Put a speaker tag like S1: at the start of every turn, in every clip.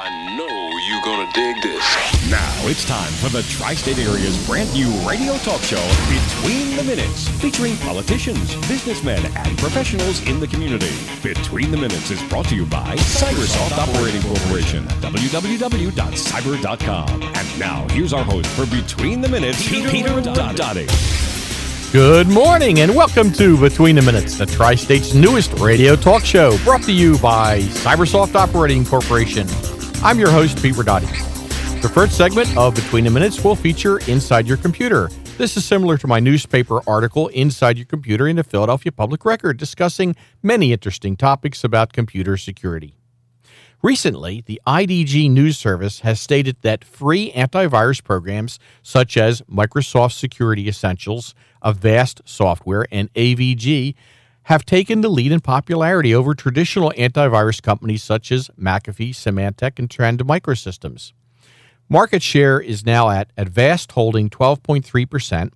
S1: I know you're gonna dig this.
S2: Now it's time for the Tri-State Area's brand new radio talk show, Between the Minutes, featuring politicians, businessmen, and professionals in the community. Between the Minutes is brought to you by Cybersoft Operating Corporation, www.cyber.com. And now here's our host for Between the Minutes, Peter Radati.
S3: Good morning and welcome to Between the Minutes, the Tri-State's newest radio talk show, brought to you by Cybersoft Operating Corporation. I'm your host, Pete Radati. The first segment of Between the Minutes will feature Inside Your Computer. This is similar to my newspaper article, Inside Your Computer, in the Philadelphia Public Record, discussing many interesting topics about computer security. Recently, the IDG News Service has stated that free antivirus programs such as Microsoft Security Essentials, Avast Software, and AVG have taken the lead in popularity over traditional antivirus companies such as McAfee, Symantec, and Trend Microsystems. Market share is now at Avast holding 12.3%,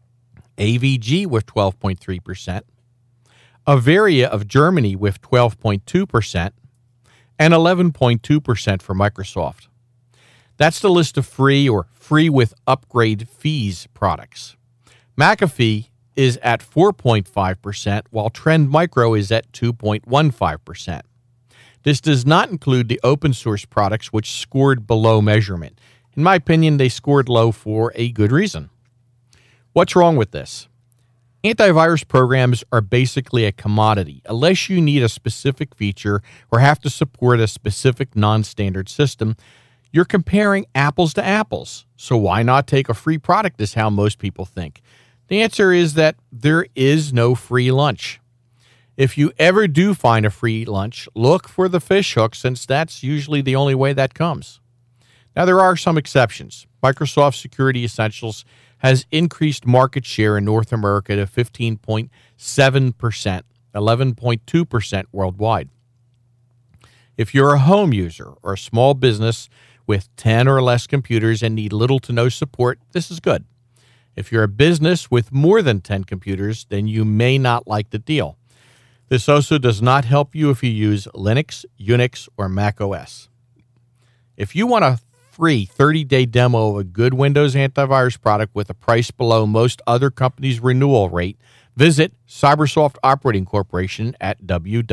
S3: AVG with 12.3%, Avaria of Germany with 12.2%, and 11.2% for Microsoft. That's the list of free or free with upgrade fees products. McAfee is at 4.5%, while Trend Micro is at 2.15%. This does not include the open source products which scored below measurement. In my opinion, they scored low for a good reason. What's wrong with this? Antivirus programs are basically a commodity unless you need a specific feature or have to support a specific non-standard system. You're comparing apples to apples. So why not take a free product is how most people think. The answer is that there is no free lunch. If you ever do find a free lunch, look for the fish hook, since that's usually the only way that comes. Now, there are some exceptions. Microsoft Security Essentials has increased market share in North America to 15.7%, 11.2% worldwide. If you're a home user or a small business with 10 or less computers and need little to no support, this is good. If you're a business with more than 10 computers, then you may not like the deal. This also does not help you if you use Linux, Unix, or Mac OS. If you want a free 30-day demo of a good Windows antivirus product with a price below most other companies' renewal rate, visit Cybersoft Operating Corporation at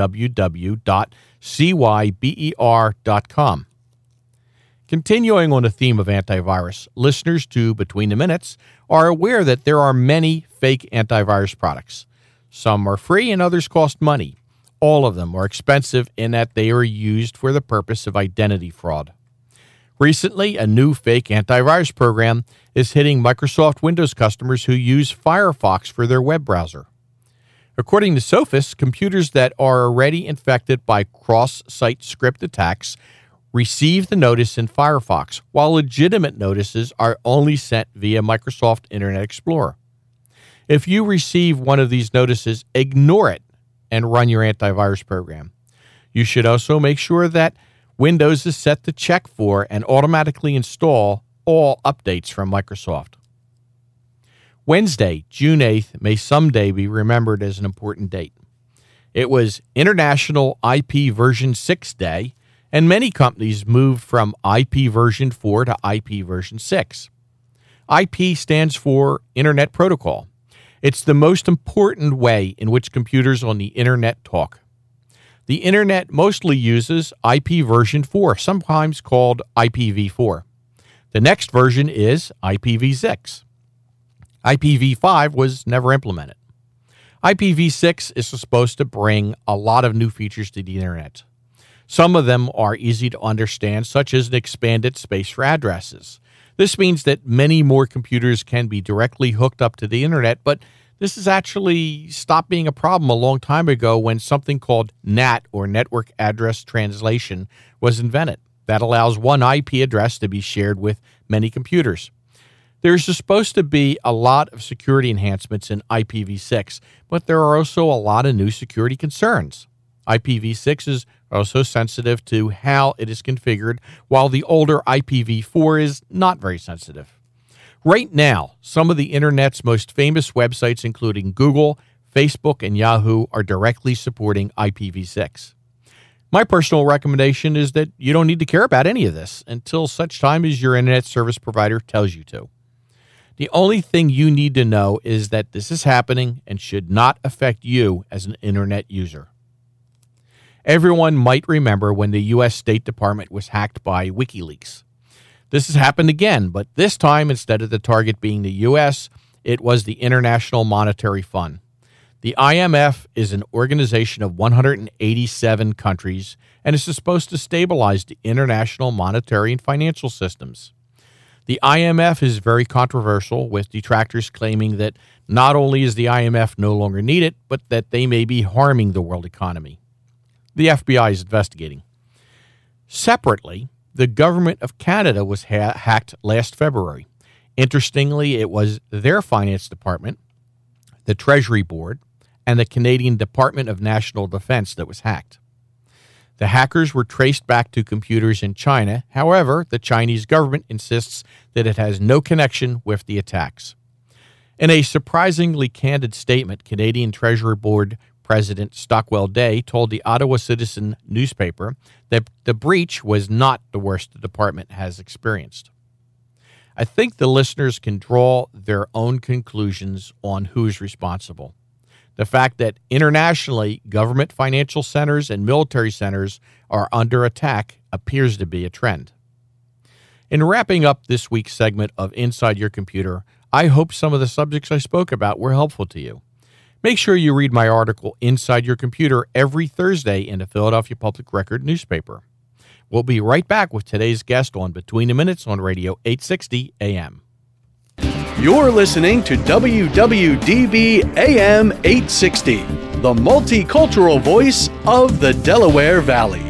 S3: www.cyber.com. Continuing on the theme of antivirus, listeners to Between the Minutes are aware that there are many fake antivirus products. Some are free and others cost money. All of them are expensive in that they are used for the purpose of identity fraud. Recently, a new fake antivirus program is hitting Microsoft Windows customers who use Firefox for their web browser. According to Sophos, computers that are already infected by cross-site script attacks receive the notice in Firefox, while legitimate notices are only sent via Microsoft Internet Explorer. If you receive one of these notices, ignore it and run your antivirus program. You should also make sure that Windows is set to check for and automatically install all updates from Microsoft. Wednesday, June 8th, may someday be remembered as an important date. It was International IP version 6 Day, and many companies moved from IP version 4 to IP version 6. IP stands for Internet Protocol. It's the most important way in which computers on the Internet talk. The Internet mostly uses IP version 4, sometimes called IPv4. The next version is IPv6. IPv5 was never implemented. IPv6 is supposed to bring a lot of new features to the Internet. Some of them are easy to understand, such as an expanded space for addresses. This means that many more computers can be directly hooked up to the Internet, but this has actually stopped being a problem a long time ago when something called NAT, or Network Address Translation, was invented. That allows one IP address to be shared with many computers. There's supposed to be a lot of security enhancements in IPv6, but there are also a lot of new security concerns. IPv6 is also sensitive to how it is configured, while the older IPv4 is not very sensitive. Right now, some of the Internet's most famous websites, including Google, Facebook, and Yahoo, are directly supporting IPv6. My personal recommendation is that you don't need to care about any of this until such time as your internet service provider tells you to. The only thing you need to know is that this is happening and should not affect you as an internet user. Everyone might remember when the U.S. State Department was hacked by WikiLeaks. This has happened again, but this time, instead of the target being the U.S., it was the International Monetary Fund. The IMF is an organization of 187 countries and is supposed to stabilize the international monetary and financial systems. The IMF is very controversial, with detractors claiming that not only is the IMF no longer needed, but that they may be harming the world economy. The FBI is investigating. Separately, the government of Canada was hacked last February. Interestingly, it was their finance department, the Treasury Board, and the Canadian Department of National Defense that was hacked. The hackers were traced back to computers in China. However, the Chinese government insists that it has no connection with the attacks. In a surprisingly candid statement, Canadian Treasury Board President Stockwell Day told the Ottawa Citizen newspaper that the breach was not the worst the department has experienced. I think the listeners can draw their own conclusions on who's responsible. The fact that internationally government financial centers and military centers are under attack appears to be a trend. In wrapping up this week's segment of Inside Your Computer, I hope some of the subjects I spoke about were helpful to you. Make sure you read my article, Inside Your Computer, every Thursday in the Philadelphia Public Record newspaper. We'll be right back with today's guest on Between the Minutes on Radio 860 AM.
S4: You're listening to WWDB AM 860, the multicultural voice of the Delaware Valley.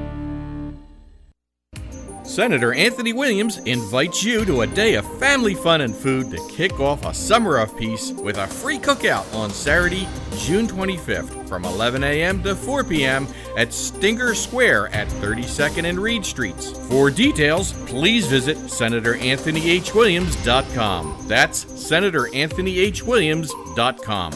S5: Senator Anthony Williams invites you to a day of family fun and food to kick off a summer of peace with a free cookout on Saturday, June 25th from 11 a.m. to 4 p.m. at Stinger Square at 32nd and Reed Streets. For details, please visit SenatorAnthonyHWilliams.com. That's SenatorAnthonyHWilliams.com.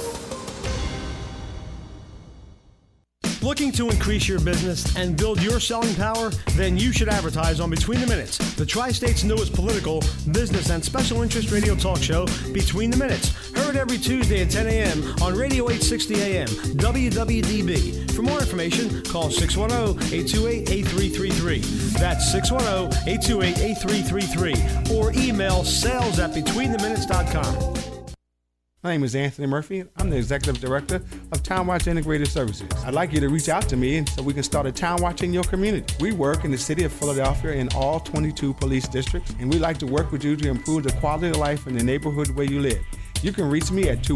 S6: Looking to increase your business and build your selling power? Then you should advertise on Between the Minutes, the Tri-State's newest political, business, and special interest radio talk show, Between the Minutes. Heard every Tuesday at 10 a.m. on Radio 860 AM, WWDB. For more information, call 610-828-8333. That's 610-828-8333. Or email sales@betweentheminutes.com.
S7: My name is Anthony Murphy. I'm the Executive Director of TownWatch Integrated Services. I'd like you to reach out to me so we can start a Town Watch in your community. We work in the city of Philadelphia in all 22 police districts, and we'd like to work with you to improve the quality of life in the neighborhood where you live. You can reach me at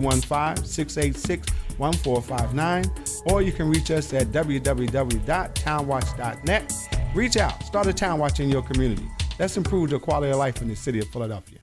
S7: 215-686-1459, or you can reach us at www.townwatch.net. Reach out. Start a Town Watch in your community. Let's improve the quality of life in the city of Philadelphia.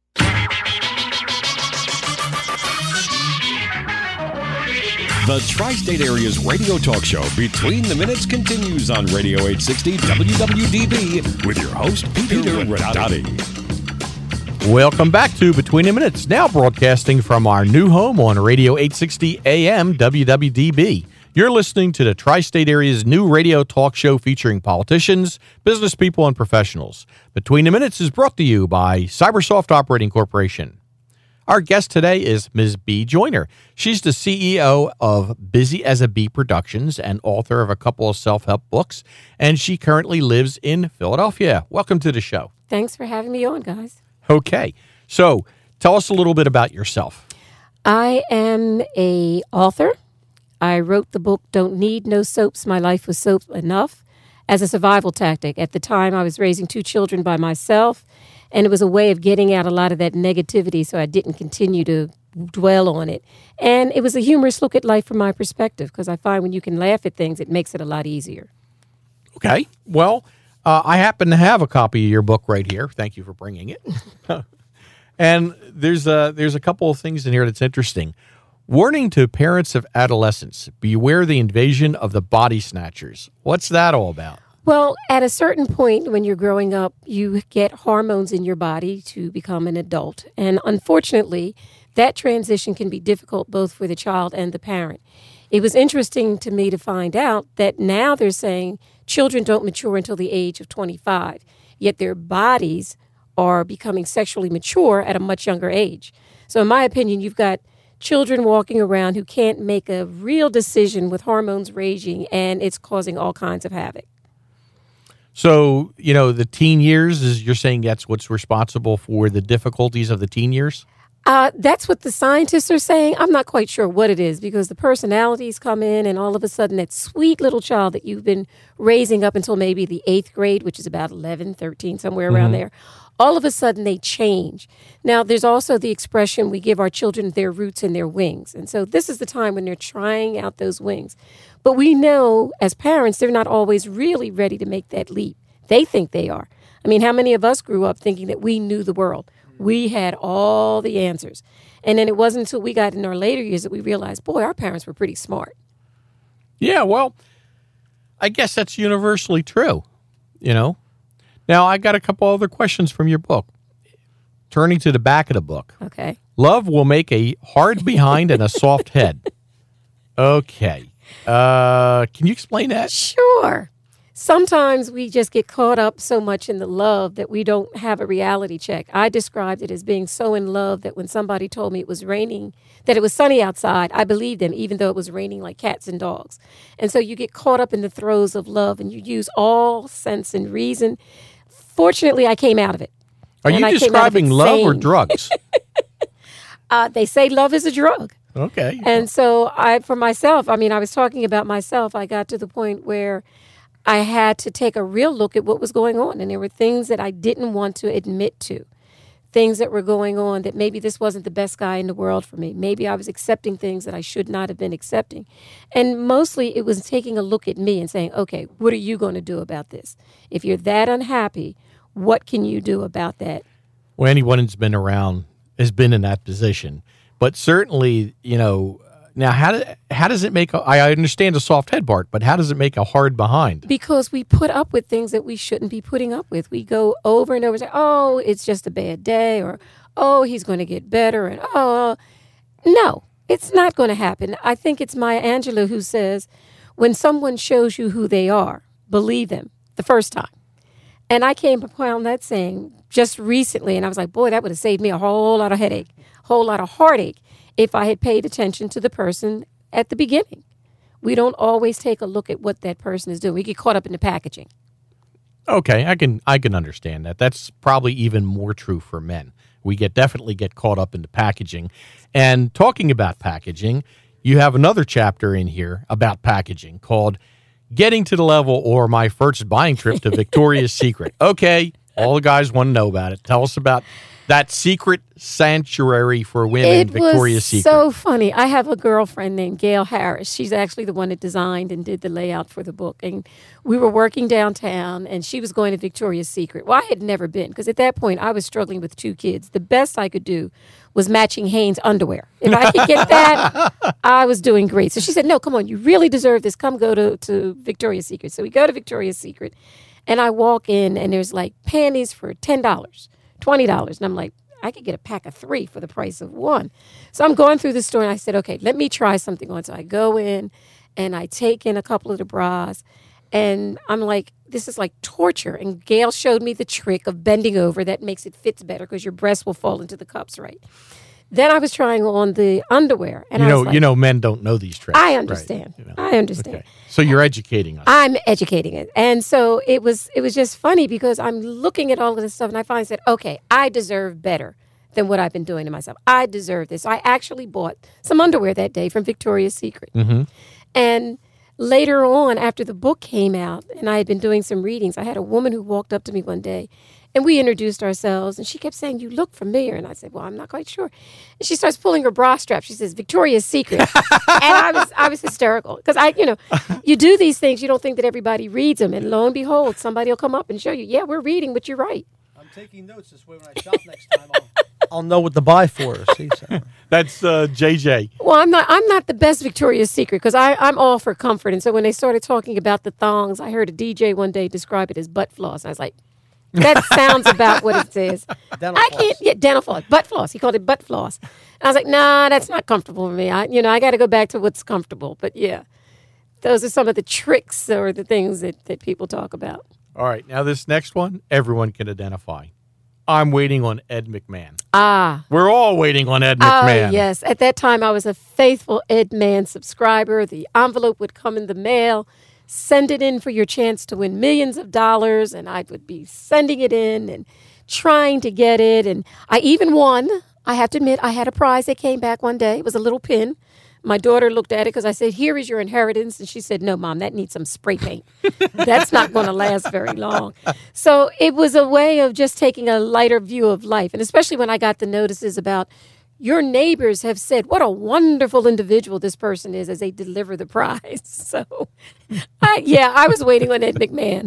S2: The Tri-State Area's radio talk show Between the Minutes continues on Radio 860 WWDB with your host, Peter Radotti.
S3: Welcome back to Between the Minutes, now broadcasting from our new home on Radio 860 AM WWDB. You're listening to the Tri-State Area's new radio talk show featuring politicians, business people, and professionals. Between the Minutes is brought to you by Cybersoft Operating Corporation. Our guest today is Ms. Bea Joyner. She's the CEO of Busy as a Bee Productions and author of a couple of self-help books, and she currently lives in Philadelphia. Welcome to the show.
S8: Thanks for having me on, guys.
S3: Okay, so tell us a little bit about yourself.
S8: I am an author. I wrote the book, Don't Need No Soaps, My Life Was Soap Enough, as a survival tactic. At the time, I was raising 2 children by myself, and it was a way of getting out a lot of that negativity so I didn't continue to dwell on it. And it was a humorous look at life from my perspective, because I find when you can laugh at things, it makes it a lot easier.
S3: Okay. Well, I happen to have a copy of your book right here. Thank you for bringing it. And there's a couple of things in here that's interesting. Warning to parents of adolescents, beware the invasion of the body snatchers. What's that all about?
S8: Well, at a certain point when you're growing up, you get hormones in your body to become an adult. And unfortunately, that transition can be difficult both for the child and the parent. It was interesting to me to find out that now they're saying children don't mature until the age of 25, yet their bodies are becoming sexually mature at a much younger age. So in my opinion, you've got children walking around who can't make a real decision with hormones raging, and it's causing all kinds of havoc.
S3: So, the teen years, you're saying that's what's responsible for the difficulties of the teen years?
S8: That's what the scientists are saying. I'm not quite sure what it is because the personalities come in and all of a sudden that sweet little child that you've been raising up until maybe the 8th grade, which is about 11, 13, somewhere around there, all of a sudden they change. Now, there's also the expression we give our children their roots and their wings. And so this is the time when they're trying out those wings. But we know as parents, they're not always really ready to make that leap. They think they are. I mean, how many of us grew up thinking that we knew the world? We had all the answers. And then it wasn't until we got in our later years that we realized, boy, our parents were pretty smart.
S3: Yeah, well, I guess that's universally true, Now, I got a couple other questions from your book. Turning to the back of the book.
S8: Okay.
S3: Love will make a hard behind and a soft head. Okay. Can you explain that?
S8: Sure. Sometimes we just get caught up so much in the love that we don't have a reality check. I described it as being so in love that when somebody told me it was raining, that it was sunny outside, I believed them, even though it was raining like cats and dogs. And so you get caught up in the throes of love and you use all sense and reason. Fortunately, I came out of it.
S3: Are you describing love or drugs?
S8: They say love is a drug.
S3: Okay.
S8: And so for myself, I was talking about myself. I got to the point where I had to take a real look at what was going on. And there were things that I didn't want to admit to, things that were going on that maybe this wasn't the best guy in the world for me. Maybe I was accepting things that I should not have been accepting. And mostly it was taking a look at me and saying, okay, what are you going to do about this? If you're that unhappy, what can you do about that?
S3: Well, anyone who's been around has been in that position. But certainly, now how does it make, I understand a soft head, Bart, but how does it make a hard behind?
S8: Because we put up with things that we shouldn't be putting up with. We go over and over and say, oh, it's just a bad day, or, oh, he's going to get better, and, oh, no, it's not going to happen. I think it's Maya Angelou who says, when someone shows you who they are, believe them the first time. And I came upon that saying just recently, and I was like, boy, that would have saved me a whole lot of headache, whole lot of heartache if I had paid attention to the person at the beginning. We don't always take a look at what that person is doing. We get caught up in the packaging.
S3: Okay, I can understand that. That's probably even more true for men. We definitely get caught up in the packaging. And talking about packaging, you have another chapter in here about packaging called Getting to the Level or My First Buying Trip to Victoria's Secret. Okay, all the guys want to know about it. Tell us about that secret sanctuary for women, Victoria's Secret.
S8: It was so funny. I have a girlfriend named Gail Harris. She's actually the one that designed and did the layout for the book. And we were working downtown, and she was going to Victoria's Secret. Well, I had never been, because at that point, I was struggling with 2 kids. The best I could do was matching Hanes underwear. If I could get that, I was doing great. So she said, no, come on, you really deserve this. Come go to Victoria's Secret. So we go to Victoria's Secret, and I walk in, and there's like panties for $10, $20. And I'm like, I could get a pack of 3 for the price of 1. So I'm going through the store, and I said, okay, let me try something on. So I go in, and I take in a couple of the bras, and I'm like, this is like torture. And Gail showed me the trick of bending over. That makes it fits better because your breasts will fall into the cups, right? Then I was trying on the underwear. And I was like,
S3: men don't know these tricks.
S8: I understand. Right? I understand.
S3: Okay. So you're educating us.
S8: I'm educating it. And so it was just funny because I'm looking at all of this stuff, and I finally said, okay, I deserve better than what I've been doing to myself. I deserve this. So I actually bought some underwear that day from Victoria's Secret.
S3: Mm-hmm.
S8: And later on, after the book came out, and I had been doing some readings, I had a woman who walked up to me one day, and we introduced ourselves, and she kept saying, you look familiar. And I said, well, I'm not quite sure. And she starts pulling her bra strap. She says, Victoria's Secret. And I was hysterical. Because you do these things, you don't think that everybody reads them. And lo and behold, somebody will come up and show you, yeah, we're reading, but you're right.
S9: I'm taking notes this way when I shop next time. I'll know what to buy for her. See, so.
S3: That's JJ.
S8: Well, I'm not the best Victoria's Secret because I'm all for comfort. And so when they started talking about the thongs, I heard a DJ one day describe it as butt floss. And I was like, That sounds about what it says.
S9: Dental
S8: I
S9: floss.
S8: can't get dental floss, butt floss. He called it butt floss. And I was like, nah, that's not comfortable for me. I got to go back to what's comfortable. But yeah, those are some of the tricks or the things that people talk about.
S3: All right. Now, this next one, everyone can identify. I'm waiting on Ed McMahon.
S8: Ah.
S3: We're all waiting on Ed McMahon.
S8: Oh, yes. At that time, I was a faithful Ed Man subscriber. The envelope would come in the mail. Send it in for your chance to win millions of dollars. And I would be sending it in and trying to get it. And I even won. I have to admit, I had a prize that came back one day. It was a little pin. My daughter looked at it because I said, here is your inheritance. And she said, no, Mom, that needs some spray paint. That's not going to last very long. So it was a way of just taking a lighter view of life. And especially when I got the notices about your neighbors have said, what a wonderful individual this person is as they deliver the prize. So, I was waiting on Ed McMahon.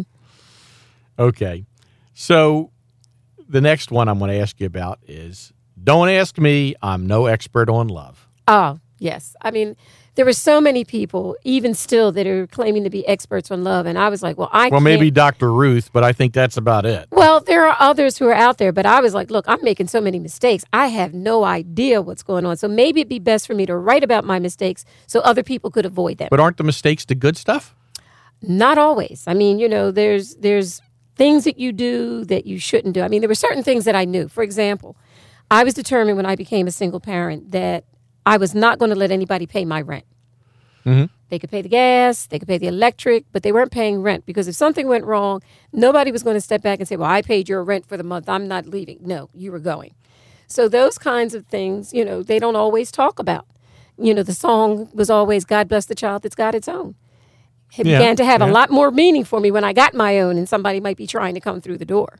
S3: Okay. So the next one I'm going to ask you about is, don't ask me. I'm no expert on love.
S8: Oh, yes. I mean, there were so many people, even still, that are claiming to be experts on love. And I was like, well,
S3: maybe Dr. Ruth, but I think that's about it.
S8: Well, there are others who are out there, but I was like, look, I'm making so many mistakes. I have no idea what's going on. So maybe it'd be best for me to write about my mistakes so other people could avoid them.
S3: But aren't the mistakes the good stuff?
S8: Not always. I mean, there's things that you do that you shouldn't do. I mean, there were certain things that I knew. For example, I was determined when I became a single parent that I was not going to let anybody pay my rent.
S3: Mm-hmm.
S8: They could pay the gas, they could pay the electric, but they weren't paying rent because if something went wrong, nobody was going to step back and say, well, I paid your rent for the month. I'm not leaving. No, you were going. So those kinds of things, they don't always talk about. The song was always, God bless the child that's got its own. It began to have a lot more meaning for me when I got my own and somebody might be trying to come through the door.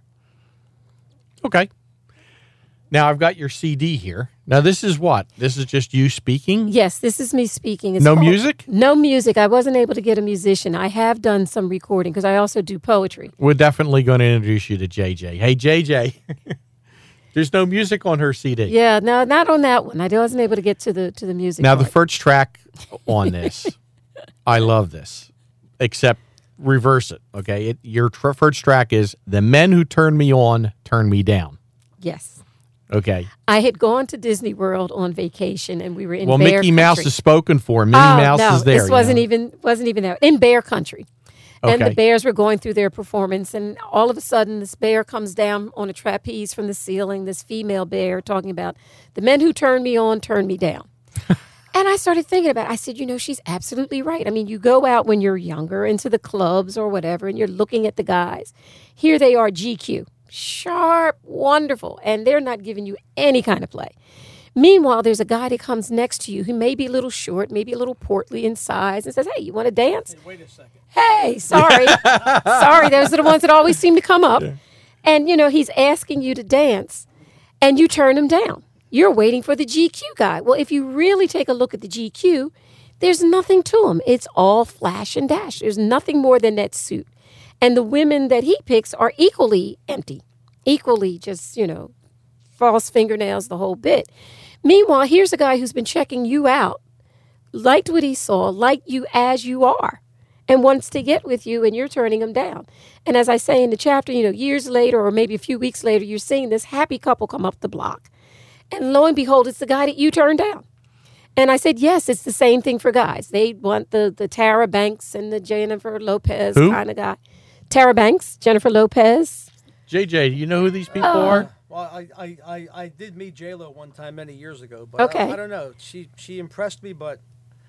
S3: Okay. Now, I've got your CD here. Now, this is what? This is just you speaking?
S8: Yes, this is me speaking. It's
S3: no music?
S8: No music. I wasn't able to get a musician. I have done some recording because I also do poetry.
S3: We're definitely going to introduce you to JJ. Hey, JJ. There's no music on her CD.
S8: Yeah, no, not on that one. I wasn't able to get to the music.
S3: Now,
S8: part.
S3: the first track on this, I love this, except reverse it, okay? Your first track is, The Men Who Turn Me On, Turn Me Down.
S8: Yes.
S3: Okay.
S8: I had gone to Disney World on vacation, and we were in
S3: Bear
S8: Country.
S3: Mickey Mouse is spoken for. Minnie Mouse is there.
S8: This wasn't even there. In Bear Country. And the bears were going through their performance, and all of a sudden, this bear comes down on a trapeze from the ceiling, this female bear talking about, the men who turn me on, turn me down. And I started thinking about it. I said, she's absolutely right. I mean, you go out when you're younger into the clubs or whatever, and you're looking at the guys. Here they are, GQ. Sharp, wonderful, and they're not giving you any kind of play. Meanwhile, there's a guy that comes next to you who may be a little short, maybe a little portly in size, and says, hey, you want to dance?
S9: Hey, wait a second.
S8: Hey, sorry. Sorry, those are the ones that always seem to come up. Yeah. And, he's asking you to dance, and you turn him down. You're waiting for the GQ guy. Well, if you really take a look at the GQ, there's nothing to him. It's all flash and dash. There's nothing more than that suit. And the women that he picks are equally empty, equally just, false fingernails, the whole bit. Meanwhile, here's a guy who's been checking you out, liked what he saw, liked you as you are, and wants to get with you, and you're turning him down. And as I say in the chapter, years later or maybe a few weeks later, you're seeing this happy couple come up the block. And lo and behold, it's the guy that you turned down. And I said, yes, it's the same thing for guys. They want the Tara Banks and the Jennifer Lopez kind of guy. Tara Banks, Jennifer Lopez.
S3: JJ, do you know who these people are?
S9: Well, I did meet J-Lo one time many years ago, but
S8: okay.
S9: I don't know. She impressed me, but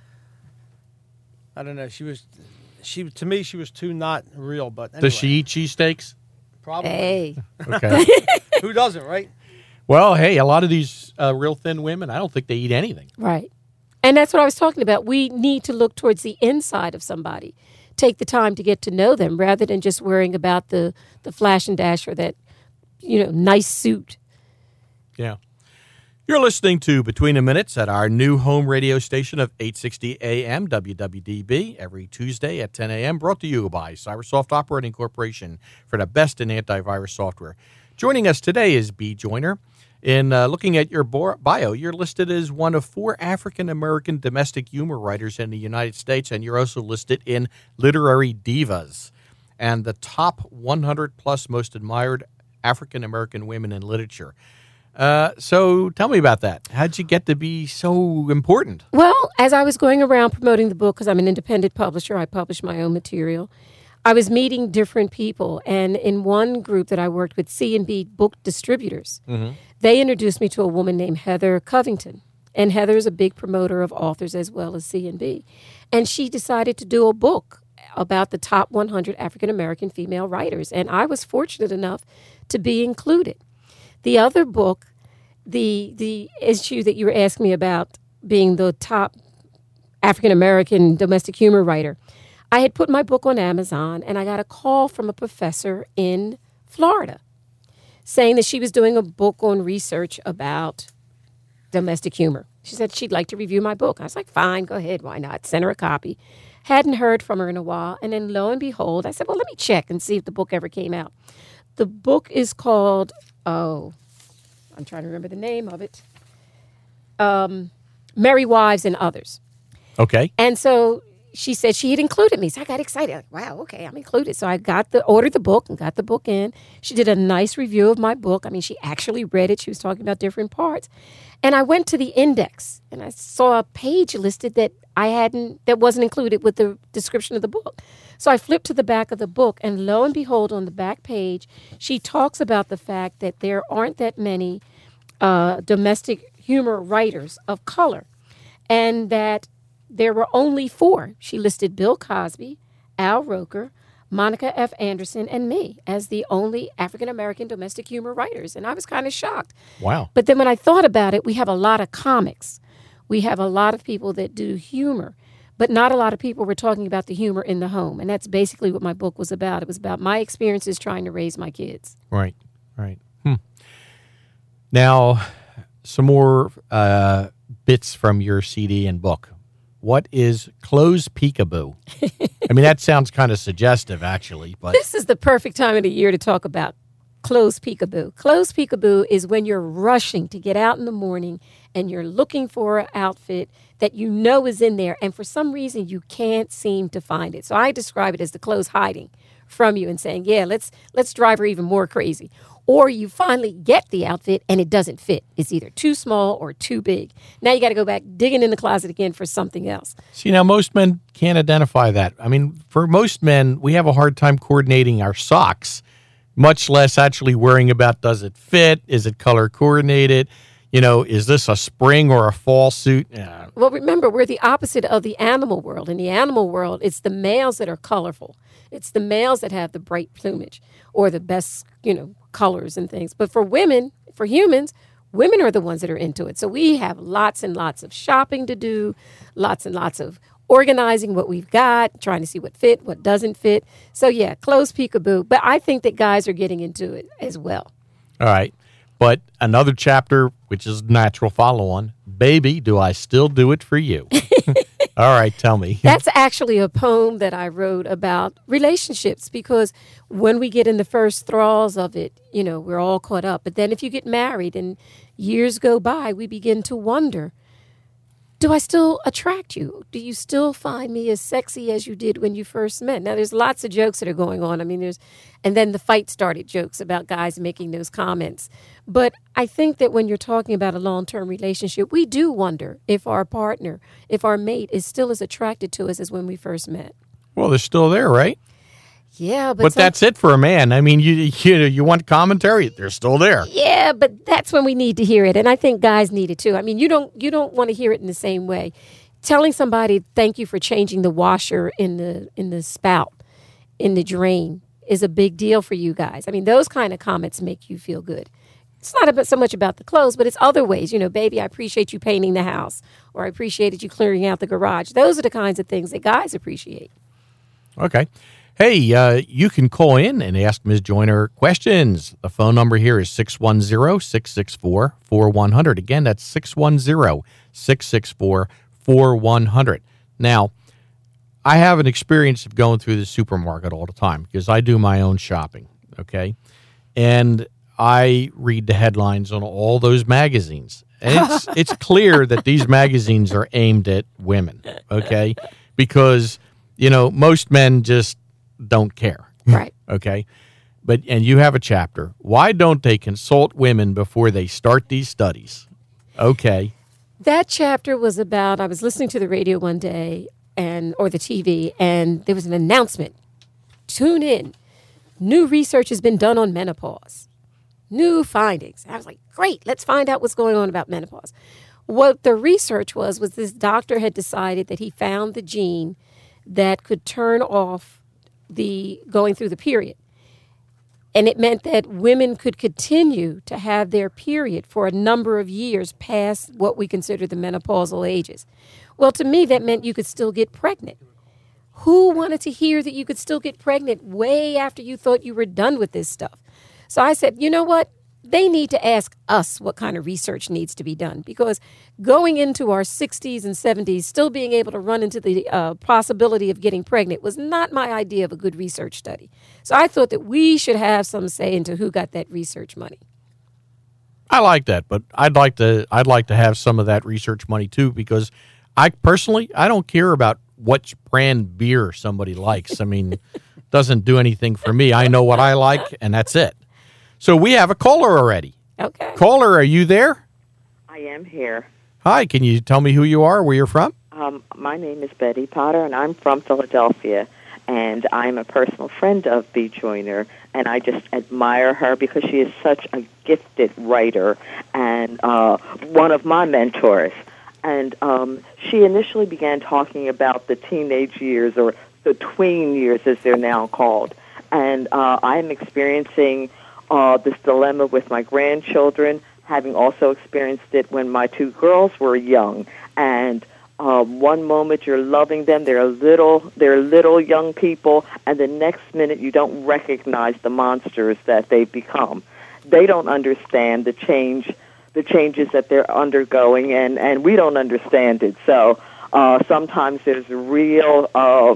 S9: I don't know. To me, she was too not real. But anyway.
S3: Does she eat cheesesteaks?
S9: Probably.
S8: Hey.
S3: Okay.
S9: Who doesn't, right?
S3: Well, hey, a lot of these real thin women, I don't think they eat anything.
S8: Right. And that's what I was talking about. We need to look towards the inside of somebody. Take the time to get to know them rather than just worrying about the flash and dash or that, nice suit.
S3: Yeah. You're listening to Between the Minutes at our new home radio station of 860 AM WWDB every Tuesday at 10 a.m. Brought to you by Cybersoft Operating Corporation for the best in antivirus software. Joining us today is B. Joyner. In looking at your bio, you're listed as one of 4 African-American domestic humor writers in the United States, and you're also listed in Literary Divas. and the top 100 plus most admired African American women in literature. So tell me about that. How'd you get to be so important?
S8: Well, as I was going around promoting the book, because I'm an independent publisher, I publish my own material, I was meeting different people. And in one group that I worked with, C&B Book Distributors, they introduced me to a woman named Heather Covington. And Heather's a big promoter of authors as well as C&B. And she decided to do a book about the top 100 African-American female writers. And I was fortunate enough to be included. The other book, the issue that you were asking me about being the top African-American domestic humor writer, I had put my book on Amazon, and I got a call from a professor in Florida saying that she was doing a book on research about domestic humor. She said she'd like to review my book. I was like, fine, go ahead, why not? Sent her a copy. Hadn't heard from her in a while, and then lo and behold, I said, well, let me check and see if the book ever came out. The book is called, I'm trying to remember the name of it, Merry Wives and Others.
S3: Okay.
S8: And so she said she had included me. So I got excited. Like, wow, okay, I'm included. So I ordered the book and got the book in. She did a nice review of my book. I mean, she actually read it. She was talking about different parts. And I went to the index and I saw a page listed that that wasn't included with the description of the book. So I flipped to the back of the book, and lo and behold, on the back page, she talks about the fact that there aren't that many domestic humor writers of color, and that there were only 4. She listed Bill Cosby, Al Roker, Monica F. Anderson, and me as the only African-American domestic humor writers. And I was kind of shocked.
S3: Wow.
S8: But then when I thought about it, we have a lot of comics. We have a lot of people that do humor, but not a lot of people were talking about the humor in the home. And that's basically what my book was about. It was about my experiences trying to raise my kids.
S3: Right. Now, some more bits from your CD and book. What is Clothes Peekaboo? I mean, that sounds kind of suggestive, actually. But
S8: this is the perfect time of the year to talk about clothes peekaboo. Clothes peekaboo is when you're rushing to get out in the morning and you're looking for an outfit that you know is in there, and for some reason you can't seem to find it. So I describe it as the clothes hiding from you and saying, yeah, let's drive her even more crazy. Or you finally get the outfit and it doesn't fit. It's either too small or too big. Now you got to go back digging in the closet again for something else.
S3: See, now most men can't identify that. I mean, for most men, we have a hard time coordinating our socks, much less actually worrying about, does it fit? Is it color coordinated? You know, is this a spring or a fall suit? Yeah.
S8: Well, remember, we're the opposite of the animal world. In the animal world, it's the males that are colorful. It's the males that have the bright plumage or the best, colors and things. But for women, for humans, women are the ones that are into it. So we have lots and lots of shopping to do, lots and lots of organizing what we've got, trying to see what fit, what doesn't fit. So yeah, clothes peekaboo. But I think that guys are getting into it as well.
S3: All right. But another chapter, which is natural follow-on, Baby, Do I Still Do It For You? All right, tell me.
S8: That's actually a poem that I wrote about relationships, because when we get in the first thralls of it, we're all caught up. But then if you get married and years go by, we begin to wonder, do I still attract you? Do you still find me as sexy as you did when you first met? Now, there's lots of jokes that are going on. I mean, and then the fight started jokes about guys making those comments. But I think that when you're talking about a long-term relationship, we do wonder if our partner, if our mate is still as attracted to us as when we first met.
S3: Well, they're still there, right?
S8: Yeah,
S3: but that's it for a man. I mean, you want commentary? They're still there.
S8: Yeah, but that's when we need to hear it, and I think guys need it too. I mean, you don't want to hear it in the same way. Telling somebody thank you for changing the washer in the spout, in the drain, is a big deal for you guys. I mean, those kind of comments make you feel good. It's not so much about the clothes, but it's other ways. Baby, I appreciate you painting the house, or I appreciated you clearing out the garage. Those are the kinds of things that guys appreciate.
S3: Okay. Hey, you can call in and ask Ms. Joyner questions. The phone number here is 610-664-4100. Again, that's 610-664-4100. Now, I have an experience of going through the supermarket all the time because I do my own shopping, okay? And I read the headlines on all those magazines. And it's clear that these magazines are aimed at women, okay? Because, most men just don't care.
S8: Right.
S3: Okay. And you have a chapter. Why don't they consult women before they start these studies? Okay.
S8: That chapter was about, I was listening to the radio one day or the TV, and there was an announcement. Tune in. New research has been done on menopause. New findings. I was like, great, let's find out what's going on about menopause. What the research was this doctor had decided that he found the gene that could turn off the going through the period. And it meant that women could continue to have their period for a number of years past what we consider the menopausal ages. Well, to me, that meant you could still get pregnant. Who wanted to hear that you could still get pregnant way after you thought you were done with this stuff? So I said, you know what? They need to ask us what kind of research needs to be done, because going into our 60s and 70s, still being able to run into the possibility of getting pregnant was not my idea of a good research study. So I thought that we should have some say into who got that research money.
S3: I like that, but I'd like to have some of that research money too, because I don't care about what brand beer somebody likes. I mean, it doesn't do anything for me. I know what I like, and that's it. So we have a caller already.
S8: Okay.
S3: Caller, are you there?
S10: I am here.
S3: Hi, can you tell me who you are, where you're from?
S10: My name is Betty Potter, and I'm from Philadelphia. And I'm a personal friend of Bea Joyner, and I just admire her because she is such a gifted writer and one of my mentors. And she initially began talking about the teenage years, or the tween years as they're now called. And I'm experiencing this dilemma with my grandchildren, having also experienced it when my two girls were young. And one moment you're loving them, they're little young people, and the next minute you don't recognize the monsters that they've become. They don't understand the changes that they're undergoing, and we don't understand it. So sometimes there's real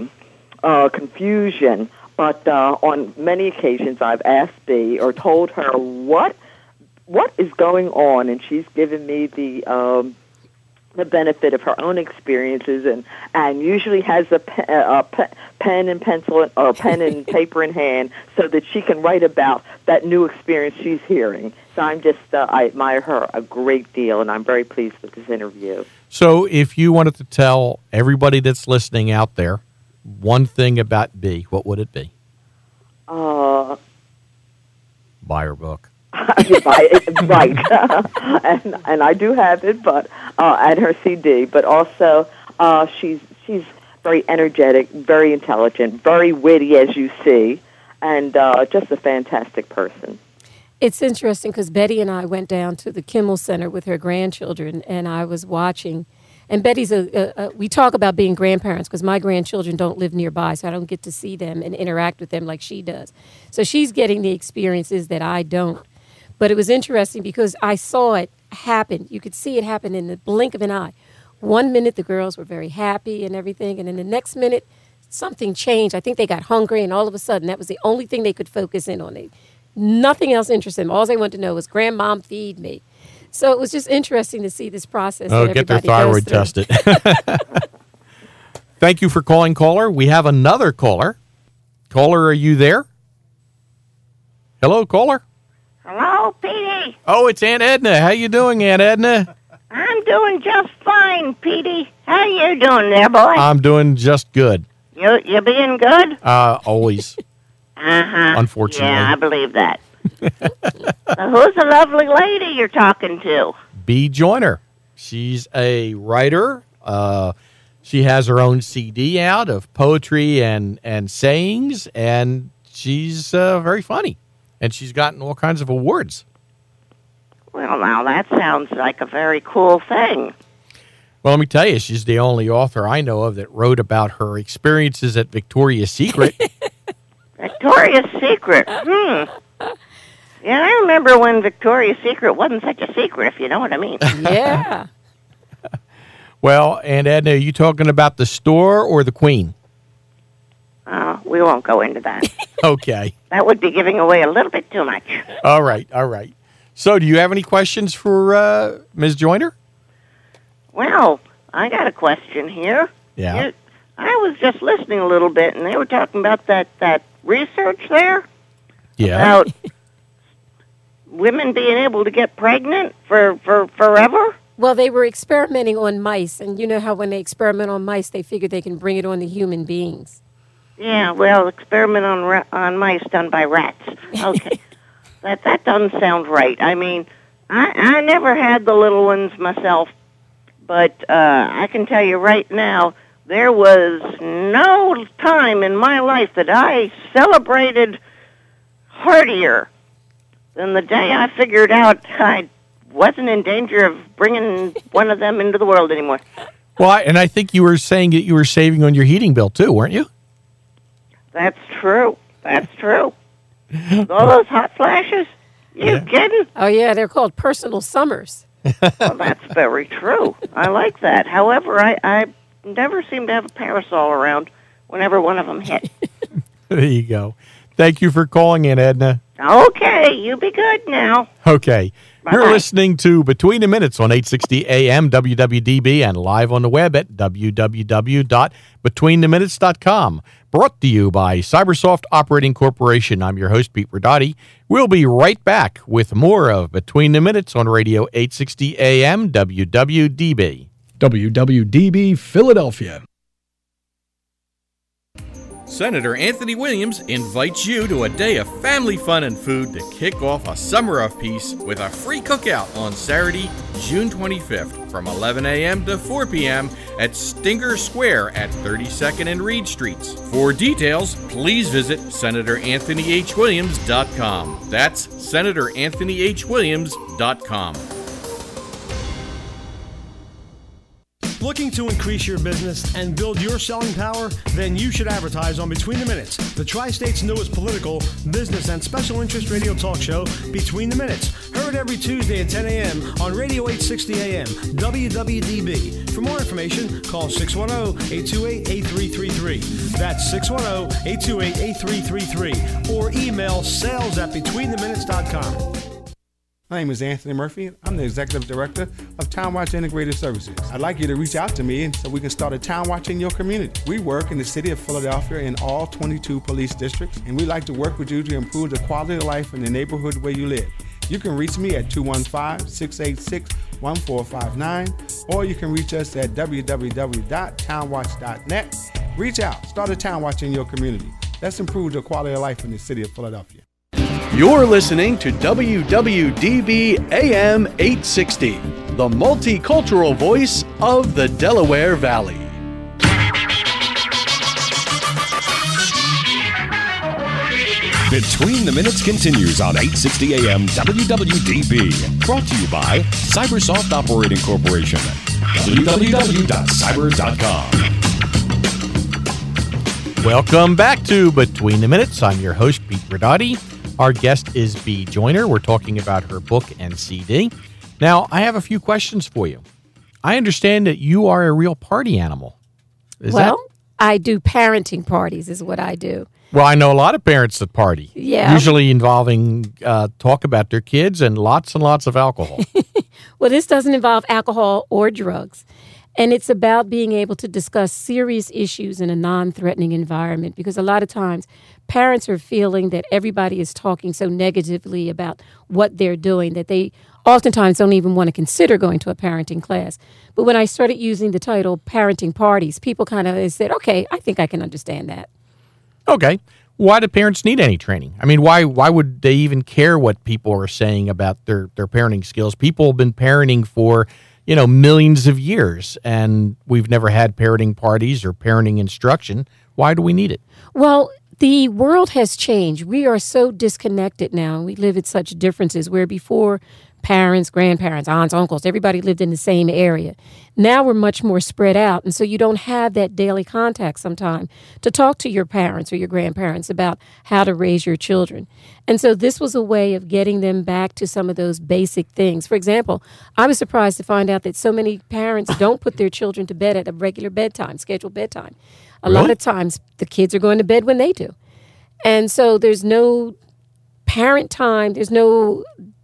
S10: confusion. But on many occasions, I've asked Bea or told her what is going on, and she's given me the benefit of her own experiences, and usually has a pen and pencil or pen and paper in hand so that she can write about that new experience she's hearing. So I admire her a great deal, and I'm very pleased with this interview.
S3: So if you wanted to tell everybody that's listening out there one thing about Bea, what would it be? Buy her book.
S10: Right. and I do have it, but and her CD. But also, she's very energetic, very intelligent, very witty, as you see, and just a fantastic person.
S8: It's interesting because Betty and I went down to the Kimmel Center with her grandchildren, and I was watching. And Betty's we talk about being grandparents because my grandchildren don't live nearby, so I don't get to see them and interact with them like she does. So she's getting the experiences that I don't. But it was interesting because I saw it happen. You could see it happen in the blink of an eye. One minute the girls were very happy and everything, and then the next minute something changed. I think they got hungry, and all of a sudden that was the only thing they could focus in on. Nothing else interested them. All they wanted to know was, Grandmom, feed me. So it was just interesting to see this process.
S3: Oh, get their thyroid tested. Thank you for calling, caller. We have another caller. Caller, are you there? Hello, caller.
S11: Hello, Petey.
S3: Oh, it's Aunt Edna. How you doing, Aunt Edna?
S11: I'm doing just fine, Petey. How you doing there, boy?
S3: I'm doing just good.
S11: You being good?
S3: Always.
S11: Uh-huh.
S3: Unfortunately.
S11: Yeah, I believe that. Who's the lovely lady you're talking to?
S3: Bea Joyner. She's a writer. She has her own CD out of poetry and sayings, and she's very funny. And she's gotten all kinds of awards.
S11: Well, now, that sounds like a very cool thing.
S3: Well, let me tell you, she's the only author I know of that wrote about her experiences at Victoria's Secret.
S11: Victoria's Secret? Yeah, I remember when Victoria's Secret wasn't such a secret, if you know what I mean.
S8: Yeah.
S3: Well, Aunt Edna, are you talking about the store or the Queen?
S11: We won't go into that.
S3: Okay.
S11: That would be giving away a little bit too much.
S3: All right. So, do you have any questions for Ms. Joyner?
S11: Well, I got a question here.
S3: Yeah.
S11: I was just listening a little bit, and they were talking about that research there about women being able to get pregnant for forever.
S8: Well, they were experimenting on mice, and you know how when they experiment on mice, they figure they can bring it on to human beings.
S11: Yeah, well, experiment on mice done by rats. Okay, that doesn't sound right. I mean, I never had the little ones myself, but I can tell you right now, there was no time in my life that I celebrated heartier than the day I figured out I wasn't in danger of bringing one of them into the world anymore.
S3: Well, and I think you were saying that you were saving on your heating bill, too, weren't you?
S11: That's true. That's true. All those hot flashes? You kidding?
S8: Oh, yeah, they're called personal summers.
S11: Well, that's very true. I like that. However, I never seem to have a parasol around whenever one of them hit.
S3: There you go. Thank you for calling in, Edna.
S11: Okay, you be good now.
S3: Okay.
S11: Bye-bye.
S3: You're listening to Between the Minutes on 860 AM WWDB and live on the web at www.betweentheminutes.com. Brought to you by Cybersoft Operating Corporation. I'm your host, Pete Rodati. We'll be right back with more of Between the Minutes on Radio 860 AM WWDB.
S4: WWDB Philadelphia.
S5: Senator Anthony Williams invites you to a day of family fun and food to kick off a summer of peace with a free cookout on Saturday, June 25th from 11 a.m. to 4 p.m. at Stinger Square at 32nd and Reed Streets. For details, please visit SenatorAnthonyHWilliams.com. That's SenatorAnthonyHWilliams.com.
S6: Looking to increase your business and build your selling power? Then you should advertise on Between the Minutes, the Tri-State's newest political, business, and special interest radio talk show, Between the Minutes. Heard every Tuesday at 10 a.m. on Radio 860 AM, WWDB. For more information, call 610-828-8333. That's 610-828-8333. Or email sales@betweentheminutes.com.
S7: My name is Anthony Murphy. I'm the Executive Director of Town Watch Integrated Services. I'd like you to reach out to me so we can start a Town Watch in your community. We work in the city of Philadelphia in all 22 police districts, and we'd like to work with you to improve the quality of life in the neighborhood where you live. You can reach me at 215-686-1459, or you can reach us at www.townwatch.net. Reach out. Start a Town Watch in your community. Let's improve the quality of life in the city of Philadelphia.
S4: You're listening to WWDB AM 860, the multicultural voice of the Delaware Valley.
S2: Between the Minutes continues on 860 AM WWDB. Brought to you by Cybersoft Operating Corporation. www.cyber.com.
S3: Welcome back to Between the Minutes. I'm your host, Pete Rodati. Our guest is Bea Joyner. We're talking about her book and CD. Now, I have a few questions for you. I understand that you are a real party animal.
S8: I do parenting parties is what I do.
S3: Well, I know a lot of parents that party.
S8: Yeah.
S3: Usually involving talk about their kids and lots of alcohol.
S8: Well, this doesn't involve alcohol or drugs. And it's about being able to discuss serious issues in a non-threatening environment, because a lot of times parents are feeling that everybody is talking so negatively about what they're doing that they oftentimes don't even want to consider going to a parenting class. But when I started using the title parenting parties, people kind of said, okay, I think I can understand that.
S3: Okay. Why do parents need any training? I mean, why would they even care what people are saying about their parenting skills? People have been parenting for millions of years, and we've never had parenting parties or parenting instruction. Why do we need it?
S8: Well, the world has changed. We are so disconnected now. We live at such differences where before parents, grandparents, aunts, uncles, everybody lived in the same area. Now we're much more spread out, and so you don't have that daily contact sometime to talk to your parents or your grandparents about how to raise your children. And so this was a way of getting them back to some of those basic things. For example, I was surprised to find out that so many parents don't put their children to bed at a regular bedtime, scheduled bedtime. A lot of times the kids are going to bed when they do. And so there's no parent time, there's no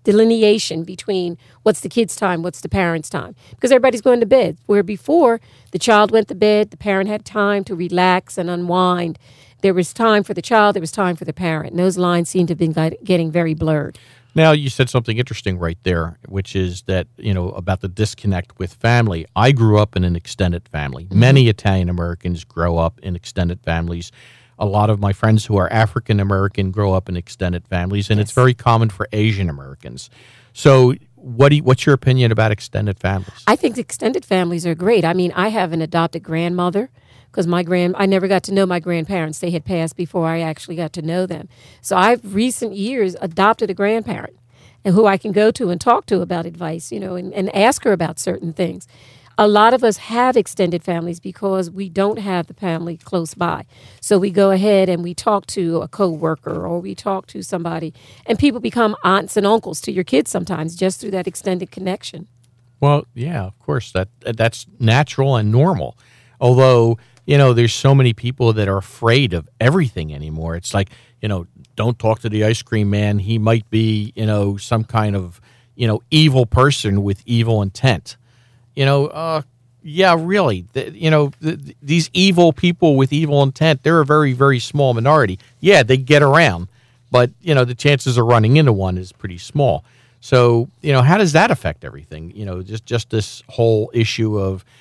S8: delineation between what's the kid's time, what's the parent's time, because everybody's going to bed. Where before, the child went to bed, the parent had time to relax and unwind. There was time for the child, there was time for the parent. And those lines seem to have been getting very blurred.
S3: Now, you said something interesting right there, which is that, about the disconnect with family. I grew up in an extended family. Mm-hmm. Many Italian Americans grow up in extended families. A lot of my friends who are African American grow up in extended families, and It's very common for Asian Americans. So what's your opinion about extended families?
S8: I think extended families are great. I mean, I have an adopted grandmother because I never got to know my grandparents. They had passed before I actually got to know them. So I've recent years adopted a grandparent and who I can go to and talk to about advice, and ask her about certain things. A lot of us have extended families because we don't have the family close by. So we go ahead and we talk to a coworker or we talk to somebody, and people become aunts and uncles to your kids sometimes just through that extended connection.
S3: Well, yeah, of course, that's natural and normal. Although, there's so many people that are afraid of everything anymore. It's like, don't talk to the ice cream man. He might be, some kind of, evil person with evil intent. Yeah, really. These evil people with evil intent, they're a very, very small minority. Yeah, they get around, but, the chances of running into one is pretty small. So, how does that affect everything? Just this whole issue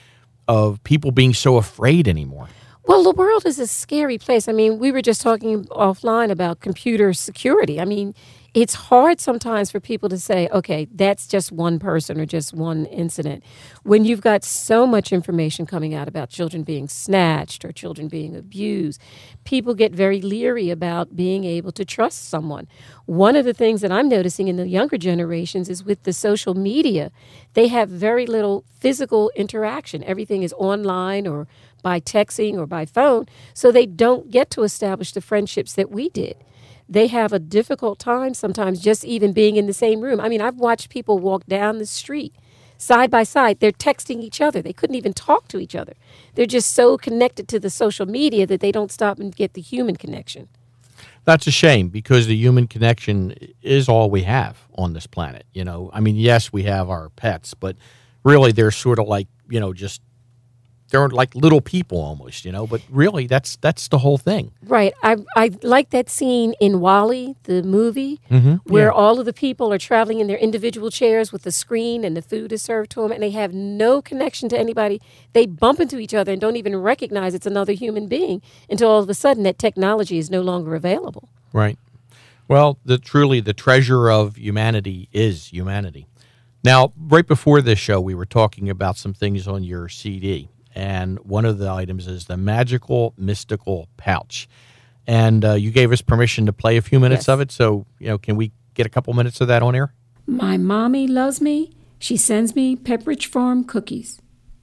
S3: of people being so afraid anymore.
S8: Well, the world is a scary place. I mean, we were just talking offline about computer security. I mean, it's hard sometimes for people to say, okay, that's just one person or just one incident. When you've got so much information coming out about children being snatched or children being abused, people get very leery about being able to trust someone. One of the things that I'm noticing in the younger generations is with the social media, they have very little physical interaction. Everything is online or by texting or by phone, so they don't get to establish the friendships that we did. They have a difficult time sometimes just even being in the same room. I mean, I've watched people walk down the street side by side. They're texting each other. They couldn't even talk to each other. They're just so connected to the social media that they don't stop and get the human connection.
S3: That's a shame because the human connection is all we have on this planet. I mean, yes, we have our pets, but really they're sort of like, just they're like little people almost, but really that's the whole thing.
S8: Right. I like that scene in WALL-E, the movie, where all of the people are traveling in their individual chairs with the screen and the food is served to them and they have no connection to anybody. They bump into each other and don't even recognize it's another human being until all of a sudden that technology is no longer available.
S3: Right. Well, truly the treasure of humanity is humanity. Now, right before this show, we were talking about some things on your CD. And one of the items is the Magical Mystical Pouch. And you gave us permission to play a few minutes of it. So, can we get a couple minutes of that on air?
S8: My mommy loves me. She sends me Pepperidge Farm cookies.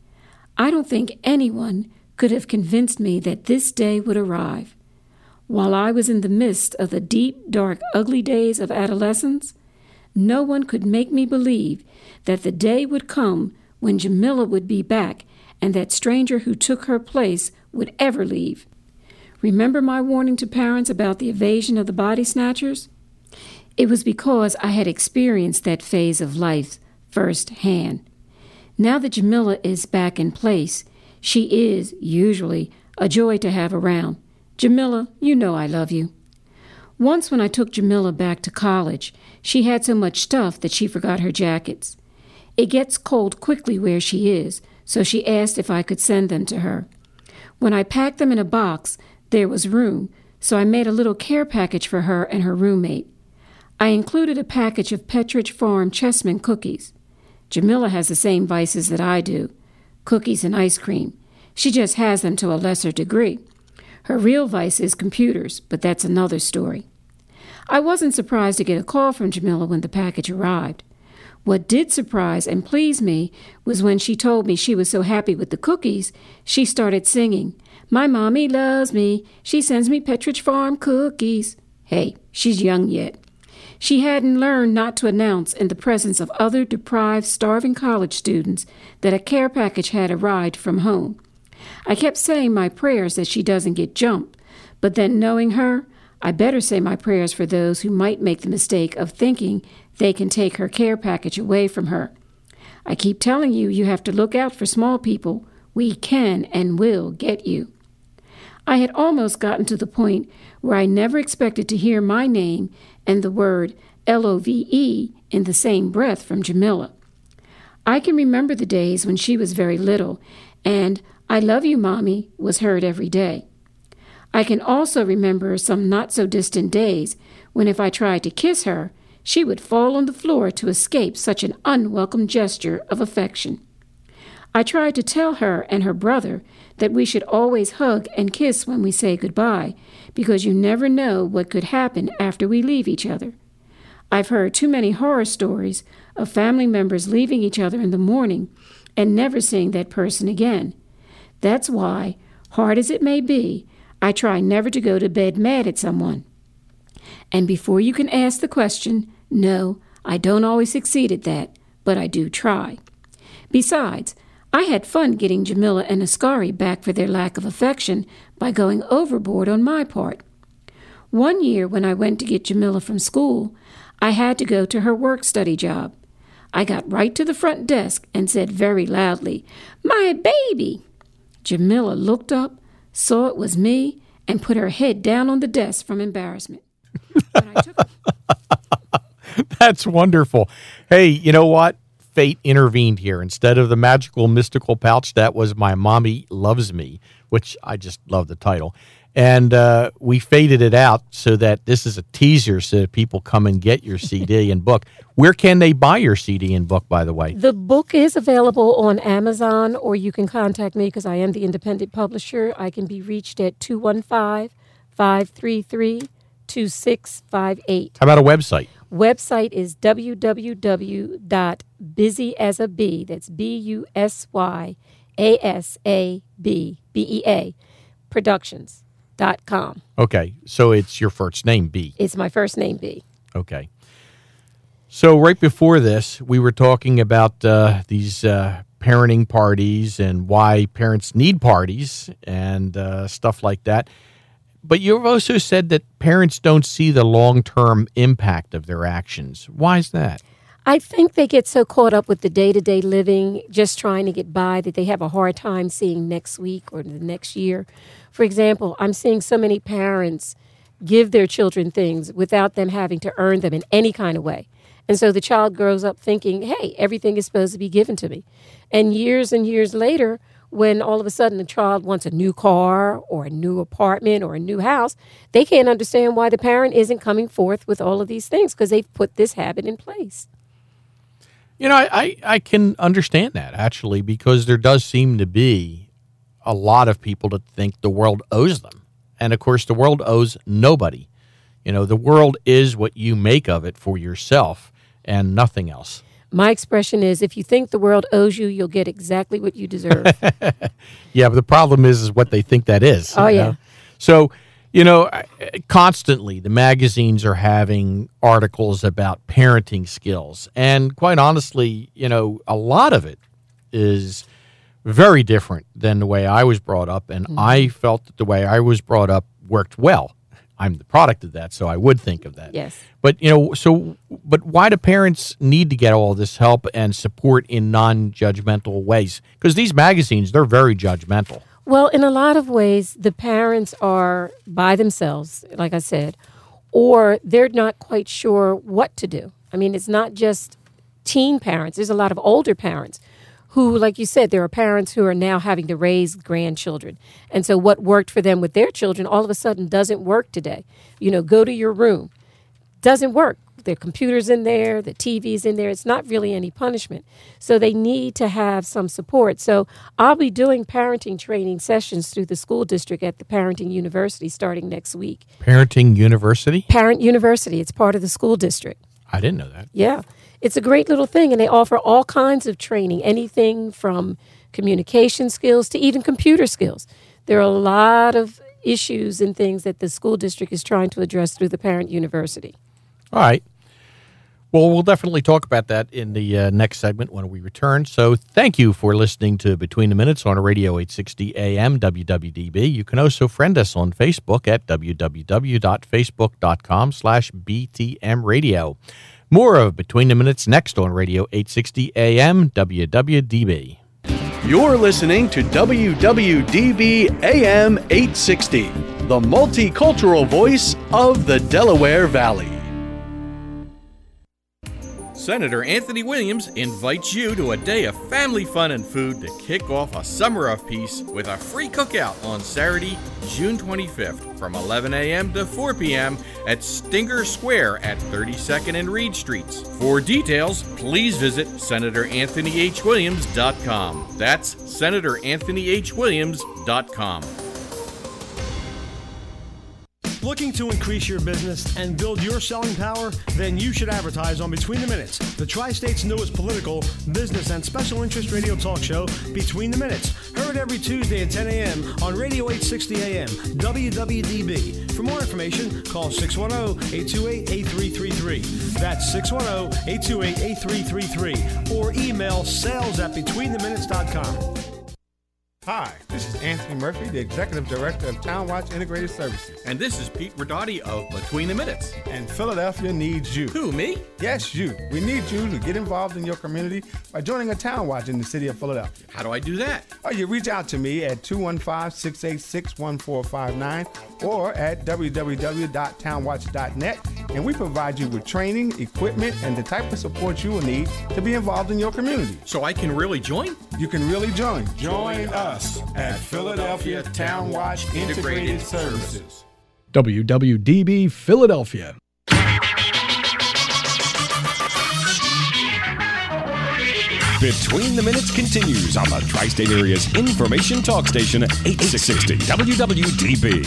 S8: I don't think anyone could have convinced me that this day would arrive. While I was in the midst of the deep, dark, ugly days of adolescence, no one could make me believe that the day would come when Jamila would be back and that stranger who took her place would ever leave. Remember my warning to parents about the evasion of the body snatchers? It was because I had experienced that phase of life firsthand. Now that Jamila is back in place, she is, usually, a joy to have around. Jamila, you know I love you. Once when I took Jamila back to college, she had so much stuff that she forgot her jackets. It gets cold quickly where she is, so she asked if I could send them to her. When I packed them in a box, there was room, so I made a little care package for her and her roommate. I included a package of Pepperidge Farm Chessman cookies. Jamila has the same vices that I do, cookies and ice cream. She just has them to a lesser degree. Her real vice is computers, but that's another story. I wasn't surprised to get a call from Jamila when the package arrived. What did surprise and please me was when she told me she was so happy with the cookies, she started singing, "My mommy loves me. She sends me Pepperidge Farm cookies." Hey, she's young yet. She hadn't learned not to announce in the presence of other deprived, starving college students that a care package had arrived from home. I kept saying my prayers that she doesn't get jumped, but then knowing her, I better say my prayers for those who might make the mistake of thinking they can take her care package away from her. I keep telling you, you have to look out for small people. We can and will get you. I had almost gotten to the point where I never expected to hear my name and the word LOVE in the same breath from Jamila. I can remember the days when she was very little, and I love you, Mommy, was heard every day. I can also remember some not-so-distant days when if I tried to kiss her, she would fall on the floor to escape such an unwelcome gesture of affection. I tried to tell her and her brother that we should always hug and kiss when we say goodbye, because you never know what could happen after we leave each other. I've heard too many horror stories of family members leaving each other in the morning and never seeing that person again. That's why, hard as it may be, I try never to go to bed mad at someone. And before you can ask the question, no, I don't always succeed at that, but I do try. Besides, I had fun getting Jamila and Ascari back for their lack of affection by going overboard on my part. One year when I went to get Jamila from school, I had to go to her work-study job. I got right to the front desk and said very loudly, "My baby!" Jamila looked up, saw it was me, and put her head down on the desk from embarrassment.
S3: That's wonderful. Hey, you know what? Fate intervened here. Instead of the magical, mystical pouch, that was My Mommy Loves Me, which I just love the title. And we faded it out so that this is a teaser so that people come and get your CD and book. Where can they buy your CD and book, by the way?
S8: The book is available on Amazon, or you can contact me because I am the independent publisher. I can be reached at 215-533-2658.
S3: How about a website?
S8: Website is www.busyasab, that's BUSYASABEA, productions.com.
S3: Okay, so it's your first name, B.
S8: It's my first name, B.
S3: Okay. So right before this, we were talking about these parenting parties and why parents need parties and stuff like that. But you've also said that parents don't see the long-term impact of their actions. Why is that?
S8: I think they get so caught up with the day-to-day living, just trying to get by, that they have a hard time seeing next week or the next year. For example, I'm seeing so many parents give their children things without them having to earn them in any kind of way. And so the child grows up thinking, hey, everything is supposed to be given to me. And years later, when all of a sudden the child wants a new car or a new apartment or a new house, they can't understand why the parent isn't coming forth with all of these things because they've put this habit in place.
S3: You know, I can understand that, actually, because there does seem to be a lot of people that think the world owes them. And, of course, the world owes nobody. You know, the world is what you make of it for yourself and nothing else.
S8: My expression is, if you think the world owes you, you'll get exactly what you deserve.
S3: Yeah, but the problem is what they think that is.
S8: Oh, yeah.
S3: So, you know, constantly the magazines are having articles about parenting skills. And quite honestly, you know, a lot of it is very different than the way I was brought up. And I felt that the way I was brought up worked well. I'm the product of that, so I would think of that.
S8: Yes.
S3: But, you know, but why do parents need to get all this help and support in non-judgmental ways? Because these magazines, they're very judgmental.
S8: Well, in a lot of ways, the parents are by themselves, like I said, or they're not quite sure what to do. I mean, it's not just teen parents. There's a lot of older parents who, like you said, there are parents who are now having to raise grandchildren. And so what worked for them with their children all of a sudden doesn't work today. You know, go to your room. Doesn't work. Their computer's in there, the TV's in there. It's not really any punishment. So they need to have some support. So I'll be doing parenting training sessions through the school district at the Parenting University starting next week.
S3: Parenting University?
S8: Parent University. It's part of the school district.
S3: I didn't know that.
S8: Yeah. It's a great little thing, and they offer all kinds of training, anything from communication skills to even computer skills. There are a lot of issues and things that the school district is trying to address through the Parent University.
S3: All right. Well, we'll definitely talk about that in the next segment when we return. So thank you for listening to Between the Minutes on Radio 860 AM WWDB. You can also friend us on Facebook at www.facebook.com/BTM Radio. More of Between the Minutes next on Radio 860 AM WWDB.
S4: You're listening to WWDB AM 860, the multicultural voice of the Delaware Valley.
S5: Senator Anthony Williams invites you to a day of family fun and food to kick off a summer of peace with a free cookout on Saturday, June 25th from 11 a.m. to 4 p.m. at Stinger Square at 32nd and Reed Streets. For details, please visit SenatorAnthonyHWilliams.com. That's SenatorAnthonyHWilliams.com.
S6: Looking to increase your business and build your selling power? Then you should advertise on Between the Minutes, the Tri-State's newest political, business, and special interest radio talk show, Between the Minutes. Heard every Tuesday at 10 a.m. on Radio 860 AM, WWDB. For more information, call 610-828-8333. That's 610-828-8333. Or email sales@betweentheminutes.com.
S7: Hi, this is Anthony Murphy, the Executive Director of Town Watch Integrated Services.
S5: And this is Pete Radotti of Between the Minutes.
S7: And Philadelphia needs you.
S5: Who, me?
S7: Yes, you. We need you to get involved in your community by joining a Town Watch in the city of Philadelphia.
S5: How do I do that?
S7: You reach out to me at 215-686-1459 or at www.townwatch.net, and we provide you with training, equipment, and the type of support you will need to be involved in your community.
S5: So I can really join?
S7: You can really join. Join us at Philadelphia Town Watch Integrated Services.
S4: WWDB Philadelphia.
S2: Between the Minutes continues on the Tri-State Area's information talk station, 860 WWDB.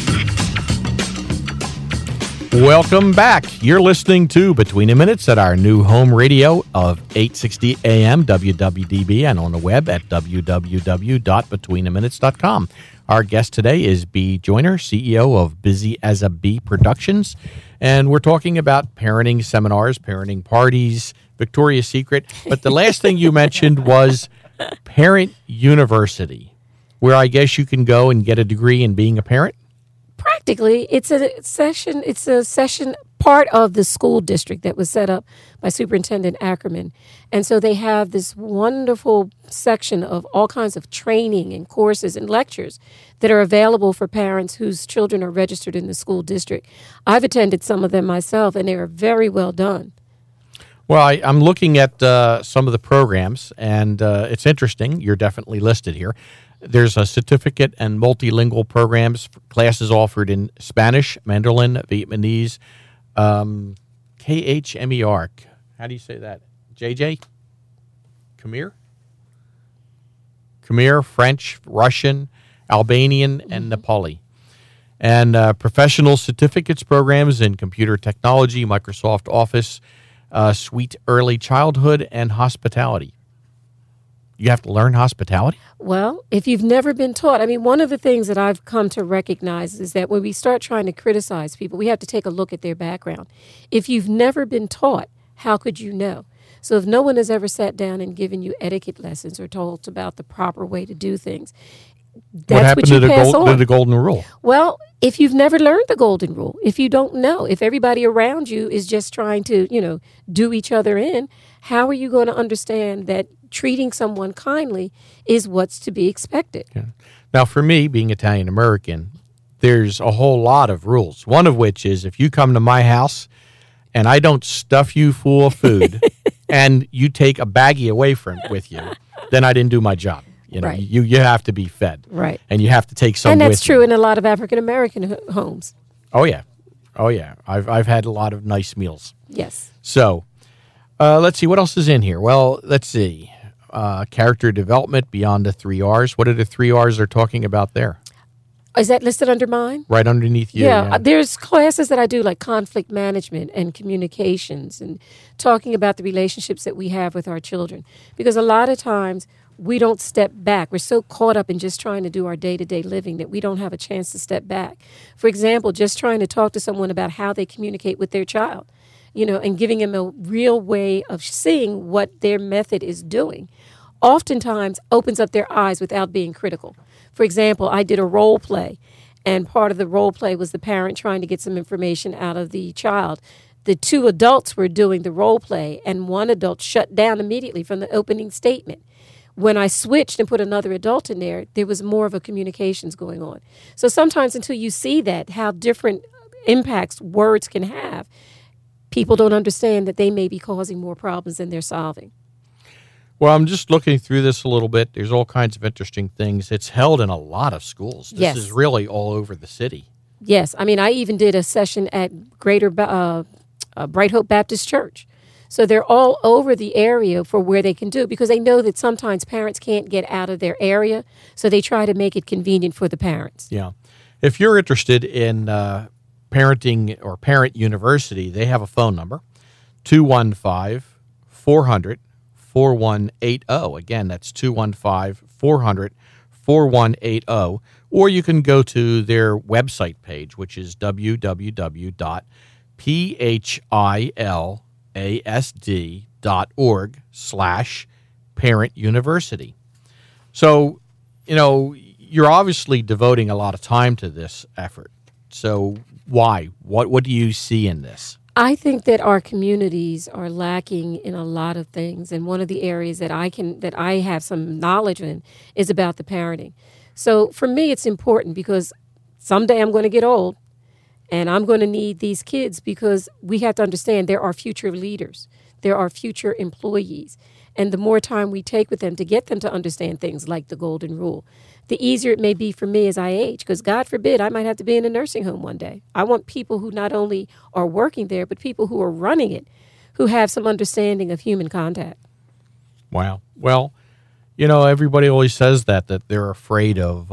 S3: Welcome back. You're listening to Between the Minutes at our new home radio of 860 AM WWDB and on the web at www.betweentheminutes.com. Our guest today is Bea Joyner, CEO of Busy as a Bee Productions, and we're talking about parenting seminars, parenting parties, Victoria's Secret. But the last thing you mentioned was Parent University, where I guess you can go and get a degree in being a parent.
S8: Practically, it's a session part of the school district that was set up by Superintendent Ackerman. And so they have this wonderful section of all kinds of training and courses and lectures that are available for parents whose children are registered in the school district. I've attended some of them myself, and they are very well done.
S3: Well, I'm looking at some of the programs, and it's interesting. You're definitely listed here. There's a certificate and multilingual programs, classes offered in Spanish, Mandarin, Vietnamese, KHMER. How do you say that? JJ? Khmer? Khmer, French, Russian, Albanian, and Nepali. And professional certificates programs in computer technology, Microsoft Office, Suite Early Childhood, and hospitality. You have to learn hospitality?
S8: Well, if you've never been taught, one of the things that I've come to recognize is that when we start trying to criticize people, we have to take a look at their background. If you've never been taught, how could you know? So if no one has ever sat down and given you etiquette lessons or told about the proper way to do things, that's what you pass on.
S3: What happened to the golden rule?
S8: Well, if you've never learned the golden rule, if you don't know, if everybody around you is just trying to, do each other in, how are you going to understand that treating someone kindly is what's to be expected?
S3: Yeah. Now, for me, being Italian-American, there's a whole lot of rules, one of which is if you come to my house and I don't stuff you full of food and you take a baggie away with you, then I didn't do my job.
S8: Right.
S3: You have to be fed.
S8: Right.
S3: And you have to take some
S8: with you. And that's true
S3: you.
S8: in a lot of African-American homes.
S3: Oh, yeah. I've had a lot of nice meals.
S8: Yes.
S3: So, let's see. What else is in here? Well, let's see. Character development beyond the 3 R's. What are the 3 R's they're talking about there?
S8: Is that listed under mine?
S3: Right underneath you.
S8: Yeah. There's classes that I do like conflict management and communications and talking about the relationships that we have with our children. Because a lot of times we don't step back. We're so caught up in just trying to do our day-to-day living that we don't have a chance to step back. For example, just trying to talk to someone about how they communicate with their child. and giving them a real way of seeing what their method is doing, oftentimes opens up their eyes without being critical. For example, I did a role play, and part of the role play was the parent trying to get some information out of the child. The two adults were doing the role play, and one adult shut down immediately from the opening statement. When I switched and put another adult in there, there was more of a communications going on. So sometimes until you see that, how different impacts words can have, people don't understand that they may be causing more problems than they're solving.
S3: Well, I'm just looking through this a little bit. There's all kinds of interesting things. It's held in a lot of schools. This is really all over the city.
S8: Yes. I mean, I even did a session at Greater Bright Hope Baptist Church. So they're all over the area for where they can do, because they know that sometimes parents can't get out of their area, so they try to make it convenient for the parents.
S3: Yeah. If you're interested in parenting or Parent University, they have a phone number, 215-400-4180. Again, that's 215-400-4180. Or you can go to their website page, which is www.philasd.org/Parent University. So, you're obviously devoting a lot of time to this effort. So why? What do you see in this?
S8: I think that our communities are lacking in a lot of things, and one of the areas that I have some knowledge in is about the parenting. So for me, it's important because someday I'm going to get old, and I'm going to need these kids, because we have to understand there are future leaders, there are future employees, and the more time we take with them to get them to understand things like the golden rule, the easier it may be for me as I age, because God forbid I might have to be in a nursing home one day. I want people who not only are working there, but people who are running it, who have some understanding of human contact.
S3: Wow. Well, everybody always says that they're afraid of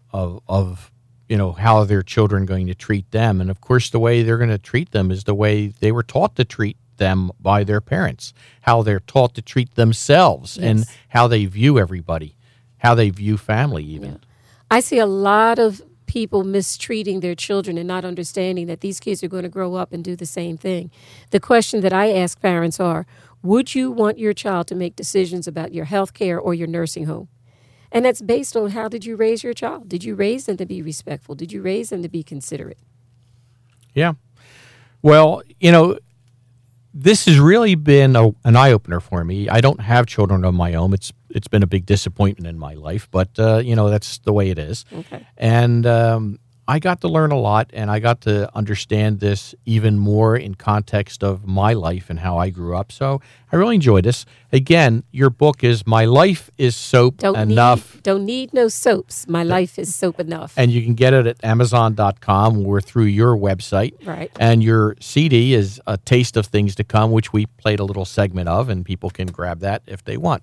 S3: how their children are going to treat them. And of course, the way they're going to treat them is the way they were taught to treat them by their parents, how they're taught to treat themselves, yes, and how they view everybody, how they view family even.
S8: Yeah. I see a lot of people mistreating their children and not understanding that these kids are going to grow up and do the same thing. The question that I ask parents are, would you want your child to make decisions about your health care or your nursing home? And that's based on, how did you raise your child? Did you raise them to be respectful? Did you raise them to be considerate?
S3: Yeah. Well, this has really been an eye-opener for me. I don't have children of my own. It's been a big disappointment in my life, but, that's the way it is.
S8: Okay.
S3: And I got to learn a lot, and I got to understand this even more in context of my life and how I grew up. So I really enjoyed this. Again, your book is My Life is Soap Enough.
S8: Don't need no soaps. My Life is Soap Enough.
S3: And you can get it at Amazon.com or through your website.
S8: Right.
S3: And your CD is A Taste of Things to Come, which we played a little segment of, and people can grab that if they want.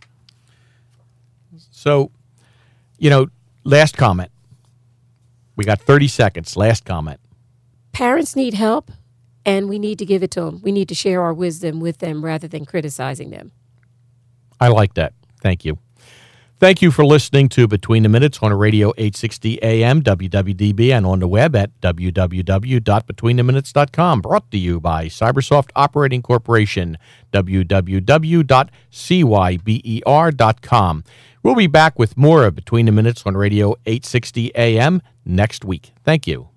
S3: So, last comment. We got 30 seconds. Last comment.
S8: Parents need help, and we need to give it to them. We need to share our wisdom with them rather than criticizing them.
S3: I like that. Thank you. Thank you for listening to Between the Minutes on Radio 860 AM, WWDB, and on the web at www.betweentheminutes.com. Brought to you by Cybersoft Operating Corporation, www.cyber.com. We'll be back with more of Between the Minutes on Radio 860 AM next week. Thank you.